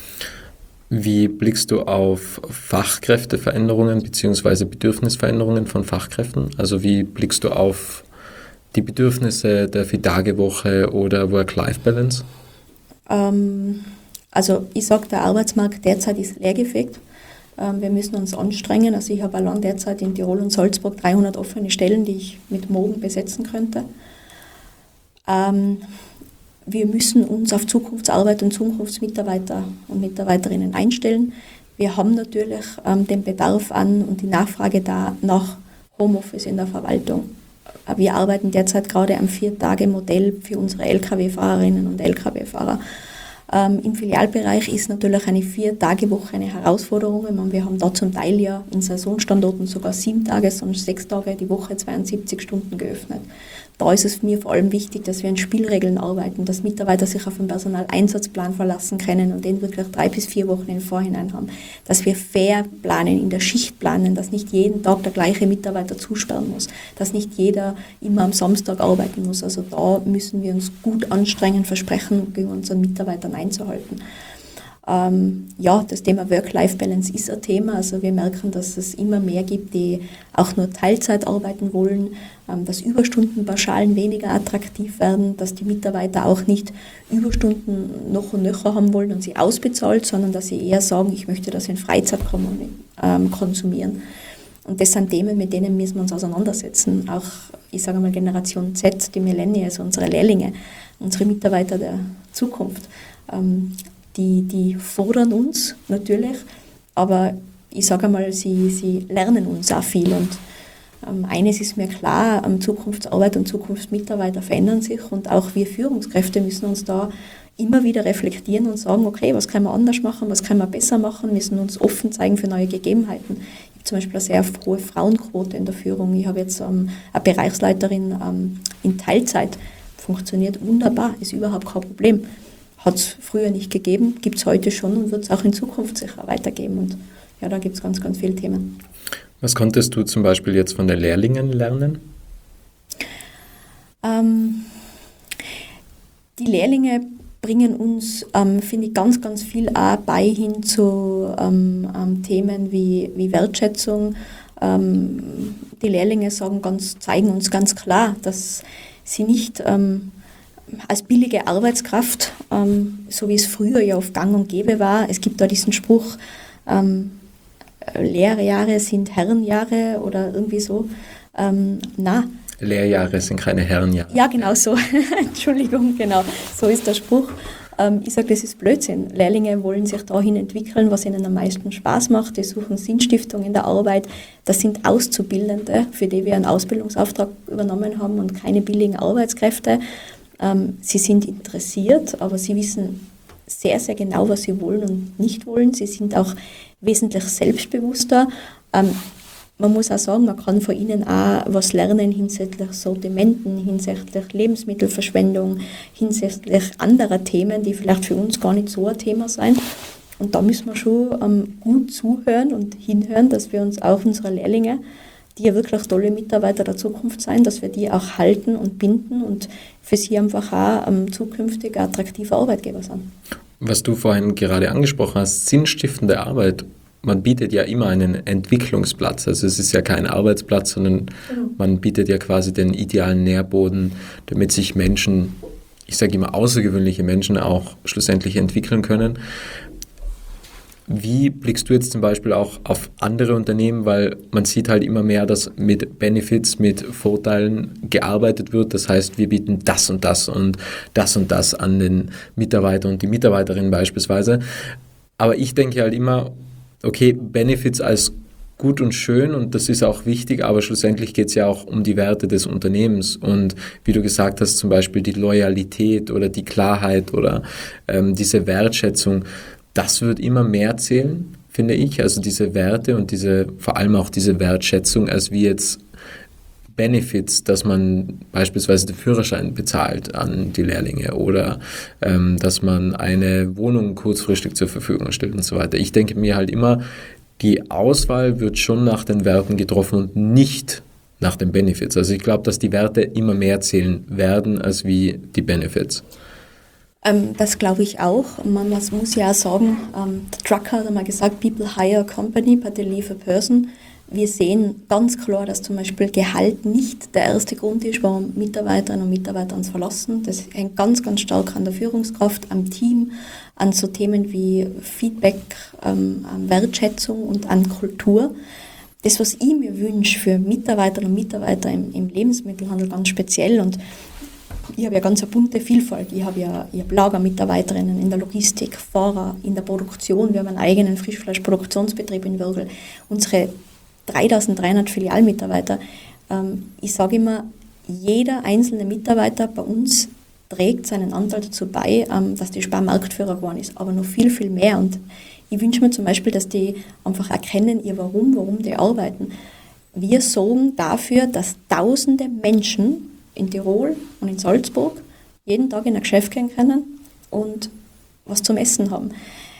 Wie blickst du auf Fachkräfteveränderungen bzw. Bedürfnisveränderungen von Fachkräften? Also wie blickst du auf die Bedürfnisse der Vier-Tage-Woche oder Work-Life-Balance? Ähm, also ich sage, der Arbeitsmarkt derzeit ist leergefegt. Ähm, wir müssen uns anstrengen. Also ich habe allein derzeit in Tirol und Salzburg dreihundert offene Stellen, die ich mit morgen besetzen könnte. Ähm, wir müssen uns auf Zukunftsarbeit und Zukunftsmitarbeiter und Mitarbeiterinnen einstellen. Wir haben natürlich ähm, den Bedarf an und die Nachfrage da nach Homeoffice in der Verwaltung. Wir arbeiten derzeit gerade am Vier-Tage-Modell für unsere L K W-Fahrerinnen und L K W-Fahrer. Ähm, Im Filialbereich ist natürlich eine Vier-Tage-Woche eine Herausforderung. Ich meine, wir haben da zum Teil ja in Saisonstandorten sogar sieben Tage, sonst sechs Tage die Woche, zweiundsiebzig Stunden geöffnet. Da ist es mir vor allem wichtig, dass wir an Spielregeln arbeiten, dass Mitarbeiter sich auf einen Personaleinsatzplan verlassen können und den wirklich drei bis vier Wochen im Vorhinein haben. Dass wir fair planen, in der Schicht planen, dass nicht jeden Tag der gleiche Mitarbeiter zusperren muss, dass nicht jeder immer am Samstag arbeiten muss. Also da müssen wir uns gut anstrengen, Versprechen gegen unseren Mitarbeitern einzuhalten. Ähm, ja, das Thema Work-Life-Balance ist ein Thema. Also wir merken, dass es immer mehr gibt, die auch nur Teilzeit arbeiten wollen, ähm, dass Überstundenpauschalen weniger attraktiv werden, dass die Mitarbeiter auch nicht Überstunden noch und nöcher haben wollen und sie ausbezahlt, sondern dass sie eher sagen, ich möchte das in Freizeit ähm, konsumieren. Und das sind Themen, mit denen müssen wir uns auseinandersetzen. Auch, ich sage mal, Generation Z, die Millennials, unsere Lehrlinge, unsere Mitarbeiter der Zukunft. Ähm, Die, die fordern uns natürlich, aber ich sage einmal, sie, sie lernen uns auch viel. Und ähm, eines ist mir klar, ähm, Zukunftsarbeit und Zukunftsmitarbeiter verändern sich und auch wir Führungskräfte müssen uns da immer wieder reflektieren und sagen, okay, was können wir anders machen, was können wir besser machen, müssen uns offen zeigen für neue Gegebenheiten. Ich habe zum Beispiel eine sehr hohe Frauenquote in der Führung. Ich habe jetzt ähm, eine Bereichsleiterin ähm, in Teilzeit, funktioniert wunderbar, ist überhaupt kein Problem. Hat es früher nicht gegeben, gibt es heute schon und wird es auch in Zukunft sicher weitergeben. Und ja, da gibt es ganz, ganz viele Themen. Was konntest du zum Beispiel jetzt von den Lehrlingen lernen? Ähm, die Lehrlinge bringen uns, ähm, finde ich, ganz, ganz viel auch bei hin zu ähm, ähm, Themen wie, wie Wertschätzung. Ähm, die Lehrlinge sagen ganz, zeigen uns ganz klar, dass sie nicht ähm, als billige Arbeitskraft, ähm, so wie es früher ja oft gang und gäbe war. Es gibt da diesen Spruch, ähm, Lehrjahre sind Herrenjahre oder irgendwie so. Ähm, na, Lehrjahre sind keine Herrenjahre. Ja, genau so. Entschuldigung, genau. So ist der Spruch. Ähm, ich sage, das ist Blödsinn. Lehrlinge wollen sich dahin entwickeln, was ihnen am meisten Spaß macht. Die suchen Sinnstiftung in der Arbeit. Das sind Auszubildende, für die wir einen Ausbildungsauftrag übernommen haben und keine billigen Arbeitskräfte. Sie sind interessiert, aber sie wissen sehr, sehr genau, was sie wollen und nicht wollen. Sie sind auch wesentlich selbstbewusster. Man muss auch sagen, man kann von ihnen auch was lernen hinsichtlich Sortimenten, hinsichtlich Lebensmittelverschwendung, hinsichtlich anderer Themen, die vielleicht für uns gar nicht so ein Thema sein. Und da müssen wir schon gut zuhören und hinhören, dass wir uns auch unsere Lehrlinge, die ja wirklich tolle Mitarbeiter der Zukunft sein, dass wir die auch halten und binden und für sie einfach auch ähm, zukünftig ein attraktiver Arbeitgeber sind. Was du vorhin gerade angesprochen hast, sinnstiftende Arbeit, man bietet ja immer einen Entwicklungsplatz. Also es ist ja kein Arbeitsplatz, sondern man bietet ja quasi den idealen Nährboden, damit sich Menschen, ich sage immer außergewöhnliche Menschen, auch schlussendlich entwickeln können. Wie blickst du jetzt zum Beispiel auch auf andere Unternehmen, weil man sieht halt immer mehr, dass mit Benefits, mit Vorteilen gearbeitet wird. Das heißt, wir bieten das und das und das und das an den Mitarbeiter und die Mitarbeiterin beispielsweise. Aber ich denke halt immer, okay, Benefits als gut und schön und das ist auch wichtig, aber schlussendlich geht es ja auch um die Werte des Unternehmens und wie du gesagt hast, zum Beispiel die Loyalität oder die Klarheit oder ähm, diese Wertschätzung. Das wird immer mehr zählen, finde ich, also diese Werte und diese, vor allem auch diese Wertschätzung, als wie jetzt Benefits, dass man beispielsweise den Führerschein bezahlt an die Lehrlinge oder ähm, dass man eine Wohnung kurzfristig zur Verfügung stellt und so weiter. Ich denke mir halt immer, die Auswahl wird schon nach den Werten getroffen und nicht nach den Benefits. Also ich glaube, dass die Werte immer mehr zählen werden, als wie die Benefits. Ähm, das glaube ich auch. Man muss, muss ja auch sagen, ähm, der Drucker hat einmal gesagt, people hire a company, but they leave a person. Wir sehen ganz klar, dass zum Beispiel Gehalt nicht der erste Grund ist, warum Mitarbeiterinnen und Mitarbeiter uns verlassen. Das hängt ganz, ganz stark an der Führungskraft, am Team, an so Themen wie Feedback, ähm, an Wertschätzung und an Kultur. Das, was ich mir wünsche für Mitarbeiterinnen und Mitarbeiter im, im Lebensmittelhandel ganz speziell, und ich habe ja ganz eine bunte Vielfalt. Ich habe ja ich habe Lagermitarbeiterinnen in der Logistik, Fahrer in der Produktion. Wir haben einen eigenen Frischfleischproduktionsbetrieb in Würgl. Unsere dreitausenddreihundert Filialmitarbeiter. Ähm, ich sage immer, jeder einzelne Mitarbeiter bei uns trägt seinen Anteil dazu bei, ähm, dass die Spar Marktführer geworden ist, aber noch viel, viel mehr. Und ich wünsche mir zum Beispiel, dass die einfach erkennen, ihr Warum, warum die arbeiten. Wir sorgen dafür, dass tausende Menschen in Tirol und in Salzburg jeden Tag in ein Geschäft gehen können und was zum Essen haben.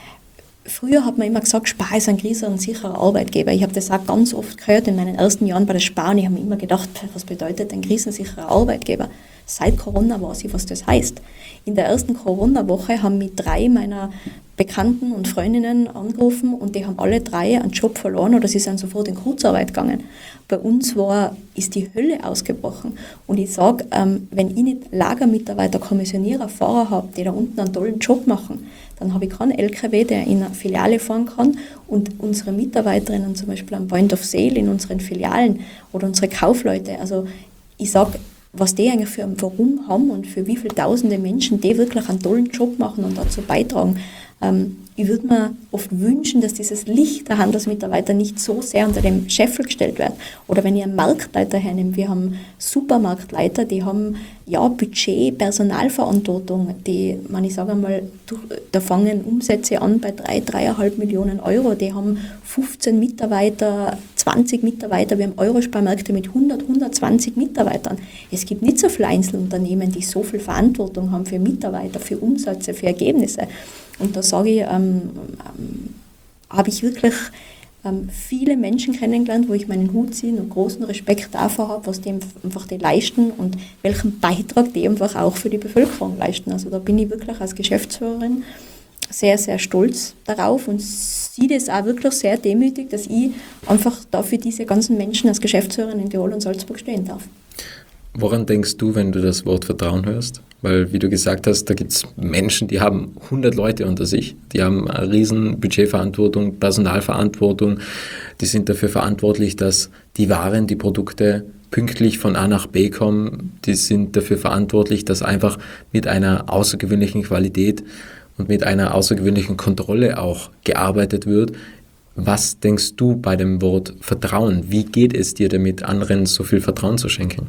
Früher hat man immer gesagt, Spar ist ein grieser und sicherer Arbeitgeber. Ich habe das auch ganz oft gehört in meinen ersten Jahren bei der Spar und ich habe mir immer gedacht, was bedeutet ein krisensicherer Arbeitgeber? Seit Corona weiß ich, was das heißt. In der ersten Corona-Woche haben mich drei meiner Bekannten und Freundinnen angerufen und die haben alle drei einen Job verloren oder sie sind sofort in Kurzarbeit gegangen. Bei uns war, ist die Hölle ausgebrochen. Und ich sage, ähm, wenn ich nicht Lagermitarbeiter, Kommissionierer, Fahrer habe, die da unten einen tollen Job machen, dann habe ich keinen L K W, der in eine Filiale fahren kann und unsere Mitarbeiterinnen zum Beispiel am Point of Sale in unseren Filialen oder unsere Kaufleute, also ich sage, was die eigentlich für ein Warum haben und für wie viele tausende Menschen die wirklich einen tollen Job machen und dazu beitragen. Ähm, ich würde mir oft wünschen, dass dieses Licht der Handelsmitarbeiter nicht so sehr unter dem Scheffel gestellt wird. Oder wenn ich einen Marktleiter hernehme, wir haben Supermarktleiter, die haben ja Budget, Personalverantwortung, die, man, ich sage einmal, da fangen Umsätze an bei drei, dreieinhalb Millionen Euro, die haben fünfzehn Mitarbeiter, zwanzig Mitarbeiter, wir haben Eurosparmärkte mit hundert, hundertzwanzig Mitarbeitern. Es gibt nicht so viele Einzelunternehmen, die so viel Verantwortung haben für Mitarbeiter, für Umsätze, für Ergebnisse. Und da sage ich, ähm, ähm, habe ich wirklich ähm, viele Menschen kennengelernt, wo ich meinen Hut ziehe und großen Respekt davor habe, was die einfach die leisten und welchen Beitrag die einfach auch für die Bevölkerung leisten. Also da bin ich wirklich als Geschäftsführerin sehr, sehr stolz darauf und sehe das auch wirklich sehr demütig, dass ich einfach da für diese ganzen Menschen als Geschäftsführerin in Tirol und Salzburg stehen darf. Woran denkst du, wenn du das Wort Vertrauen hörst? Weil, wie du gesagt hast, da gibt es Menschen, die haben hundert Leute unter sich, die haben eine riesen Budgetverantwortung, Personalverantwortung, die sind dafür verantwortlich, dass die Waren, die Produkte pünktlich von A nach B kommen, die sind dafür verantwortlich, dass einfach mit einer außergewöhnlichen Qualität und mit einer außergewöhnlichen Kontrolle auch gearbeitet wird. Was denkst du bei dem Wort Vertrauen? Wie geht es dir damit, anderen so viel Vertrauen zu schenken?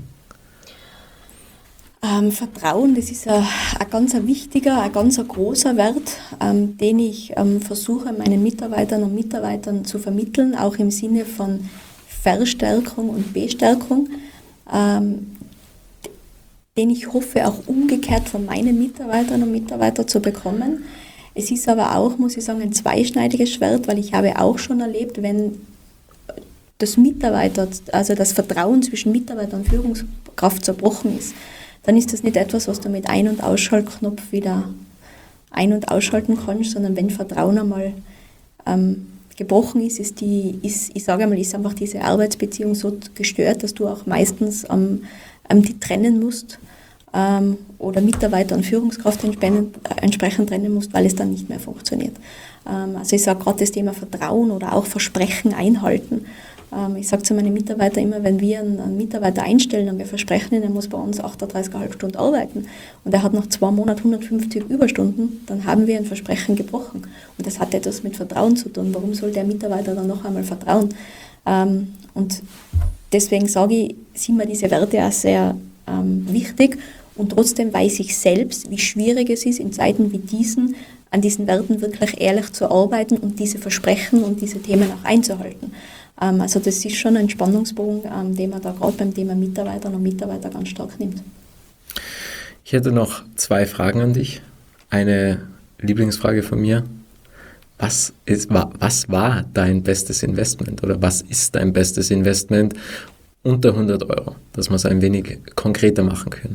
Ähm, Vertrauen, das ist ein, ein ganz wichtiger, ein ganz großer Wert, ähm, den ich ähm, versuche, meinen Mitarbeitern und Mitarbeitern zu vermitteln, auch im Sinne von Verstärkung und Bestärkung, ähm, den ich hoffe, auch umgekehrt von meinen Mitarbeitern und Mitarbeitern zu bekommen. Es ist aber auch, muss ich sagen, ein zweischneidiges Schwert, weil ich habe auch schon erlebt, wenn das Mitarbeiter, also das Vertrauen zwischen Mitarbeiter und Führungskraft zerbrochen ist, dann ist das nicht etwas, was du mit Ein- und Ausschaltknopf wieder ein- und ausschalten kannst, sondern wenn Vertrauen einmal ähm, gebrochen ist, ist die, ist, ich sage einmal, ist einfach diese Arbeitsbeziehung so gestört, dass du auch meistens ähm, ähm, die trennen musst ähm, oder Mitarbeiter und Führungskraft entsprechend, äh, entsprechend trennen musst, weil es dann nicht mehr funktioniert. Ähm, also ich sage gerade das Thema Vertrauen oder auch Versprechen einhalten. Ähm, ich sage zu meinen Mitarbeitern immer, wenn wir einen, einen Mitarbeiter einstellen und wir versprechen ihn, er muss bei uns achtunddreißig Komma fünf Stunden arbeiten und er hat nach zwei Monaten hundertfünfzig Überstunden, dann haben wir ein Versprechen gebrochen. Und das hat etwas mit Vertrauen zu tun. Warum soll der Mitarbeiter dann noch einmal vertrauen? Ähm, und deswegen sage ich, sind mir diese Werte auch sehr ähm, wichtig. Und trotzdem weiß ich selbst, wie schwierig es ist, in Zeiten wie diesen, an diesen Werten wirklich ehrlich zu arbeiten und diese Versprechen und diese Themen auch einzuhalten. Ähm, also das ist schon ein Spannungsbogen, ähm, den man da gerade beim Thema Mitarbeiter und Mitarbeiter ganz stark nimmt. Ich hätte noch zwei Fragen an dich. Eine Lieblingsfrage von mir. Was ist, was war dein bestes Investment oder was ist dein bestes Investment unter hundert Euro, dass wir es ein wenig konkreter machen können?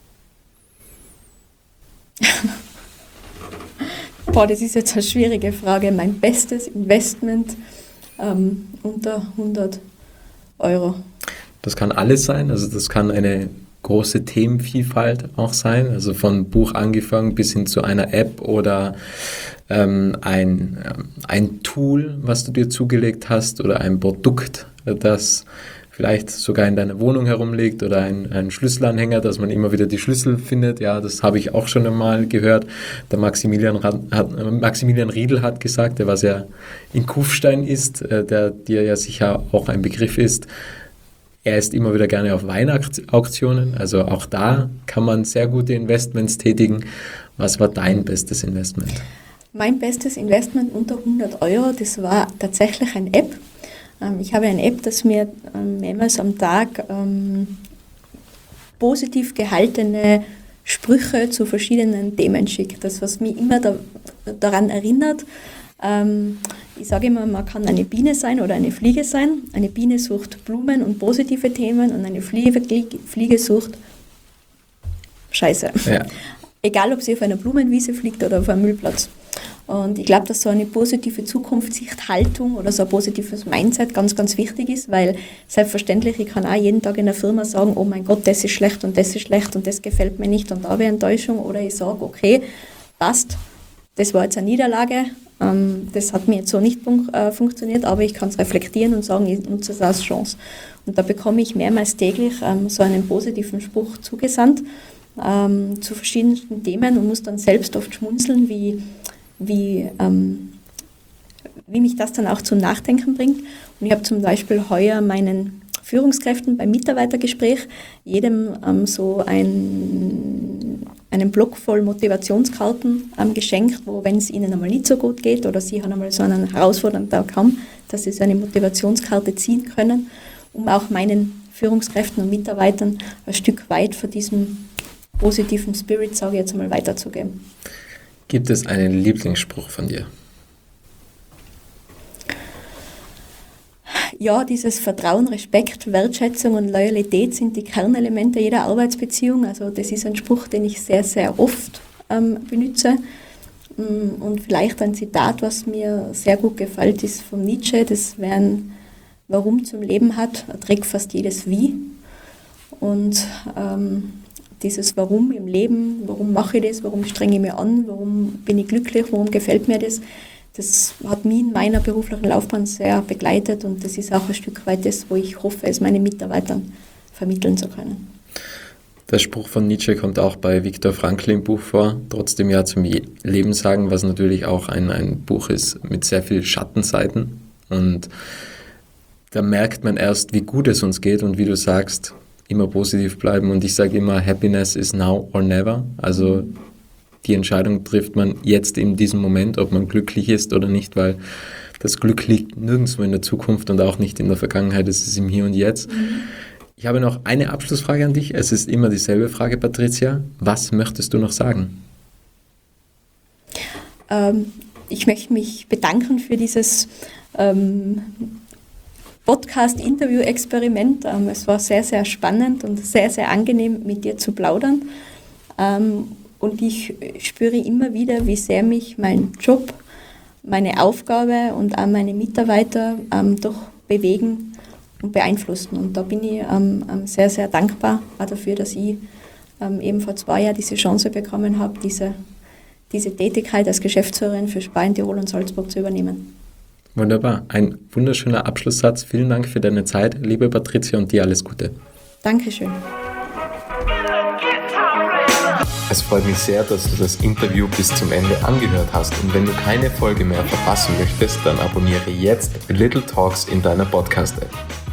Boah, das ist jetzt eine schwierige Frage. Mein bestes Investment ähm, unter hundert Euro. Das kann alles sein, also das kann eine große Themenvielfalt auch sein, also von Buch angefangen bis hin zu einer App oder ähm, ein, ähm, ein Tool, was du dir zugelegt hast oder ein Produkt, das vielleicht sogar in deiner Wohnung herumliegt oder ein, ein Schlüsselanhänger, dass man immer wieder die Schlüssel findet. Ja, das habe ich auch schon einmal gehört. Der Maximilian, hat, Maximilian Riedl hat gesagt, der was ja in Kufstein ist, der dir ja sicher auch ein Begriff ist. Er ist immer wieder gerne auf Weinauktionen, also auch da kann man sehr gute Investments tätigen. Was war dein bestes Investment? Mein bestes Investment unter hundert Euro, das war tatsächlich eine App. Ich habe eine App, das mir mehrmals am Tag ähm, positiv gehaltene Sprüche zu verschiedenen Themen schickt. Das, was mich immer da, daran erinnert, ähm, ich sage immer, man kann eine Biene sein oder eine Fliege sein. Eine Biene sucht Blumen und positive Themen und eine Fliege, Fliege sucht Scheiße. Ja. Egal, ob sie auf einer Blumenwiese fliegt oder auf einem Müllplatz. Und ich glaube, dass so eine positive Zukunftssichthaltung oder so ein positives Mindset ganz, ganz wichtig ist, weil selbstverständlich, ich kann auch jeden Tag in der Firma sagen, oh mein Gott, das ist schlecht und das ist schlecht und das gefällt mir nicht und da wäre Enttäuschung. Oder ich sage, okay, passt, das war jetzt eine Niederlage, ähm, das hat mir jetzt so nicht fun- äh, funktioniert, aber ich kann es reflektieren und sagen, ich nutze es als Chance. Und da bekomme ich mehrmals täglich ähm, so einen positiven Spruch zugesandt ähm, zu verschiedensten Themen und muss dann selbst oft schmunzeln, wie Wie, ähm, wie mich das dann auch zum Nachdenken bringt. Und ich habe zum Beispiel heuer meinen Führungskräften beim Mitarbeitergespräch jedem ähm, so ein, einen Block voll Motivationskarten ähm, geschenkt, wo, wenn es ihnen einmal nicht so gut geht oder sie haben einmal so einen herausfordernden Tag haben, dass sie so eine Motivationskarte ziehen können, um auch meinen Führungskräften und Mitarbeitern ein Stück weit von diesem positiven Spirit, sage ich jetzt einmal, weiterzugeben. Gibt es einen Lieblingsspruch von dir? Ja, dieses Vertrauen, Respekt, Wertschätzung und Loyalität sind die Kernelemente jeder Arbeitsbeziehung. Also das ist ein Spruch, den ich sehr, sehr oft ähm, benutze. Und vielleicht ein Zitat, was mir sehr gut gefällt, ist von Nietzsche. Das wäre ein Warum zum Leben hat, erträgt fast jedes Wie. Und ähm, dieses Warum im Leben, warum mache ich das, warum strenge ich mich an, warum bin ich glücklich, warum gefällt mir das, das hat mich in meiner beruflichen Laufbahn sehr begleitet und das ist auch ein Stück weit das, wo ich hoffe, es meinen Mitarbeitern vermitteln zu können. Der Spruch von Nietzsche kommt auch bei Viktor Frankl im Buch vor, trotzdem ja zum Leben sagen, was natürlich auch ein, ein Buch ist mit sehr vielen Schattenseiten und da merkt man erst, wie gut es uns geht und wie du sagst, immer positiv bleiben und ich sage immer, Happiness is now or never. Also die Entscheidung trifft man jetzt in diesem Moment, ob man glücklich ist oder nicht, weil das Glück liegt nirgendwo in der Zukunft und auch nicht in der Vergangenheit, es ist im Hier und Jetzt. Mhm. Ich habe noch eine Abschlussfrage an dich. Es ist immer dieselbe Frage, Patricia. Was möchtest du noch sagen? Ähm, ich möchte mich bedanken für dieses ähm, Podcast-Interview-Experiment. Ähm, es war sehr, sehr spannend und sehr, sehr angenehm, mit dir zu plaudern. Ähm, und ich spüre immer wieder, wie sehr mich mein Job, meine Aufgabe und auch meine Mitarbeiter ähm, doch bewegen und beeinflussen. Und da bin ich ähm, sehr, sehr dankbar auch dafür, dass ich ähm, eben vor zwei Jahren diese Chance bekommen habe, diese, diese Tätigkeit als Geschäftsführerin für Spar in Tirol und Salzburg zu übernehmen. Wunderbar. Ein wunderschöner Abschlusssatz. Vielen Dank für deine Zeit, liebe Patricia, und dir alles Gute. Dankeschön. Es freut mich sehr, dass du das Interview bis zum Ende angehört hast, und wenn du keine Folge mehr verpassen möchtest, dann abonniere jetzt Little Talks in deiner Podcast-App.